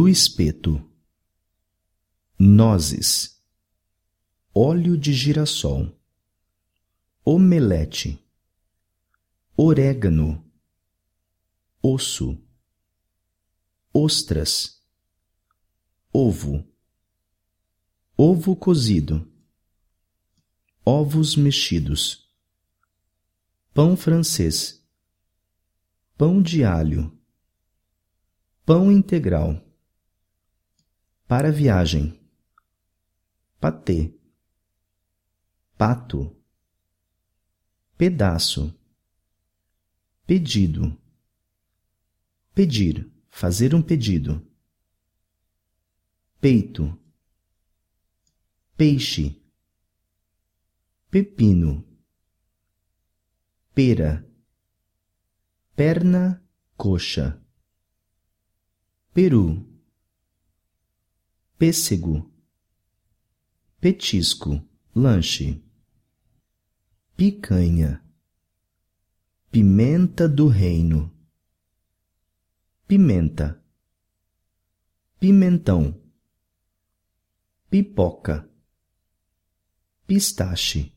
no espeto, nozes, óleo de girassol, omelete, orégano, osso, ostras, ovo, ovo cozido, ovos mexidos, pão francês, pão de alho, pão integral, para viagem, patê, pato, pedaço, pedido, pedir, fazer um pedido, peito, peixe, pepino, pera, perna, coxa, peru, pêssego, petisco, lanche, picanha, pimenta do reino, pimenta, pimentão, pipoca, pistache,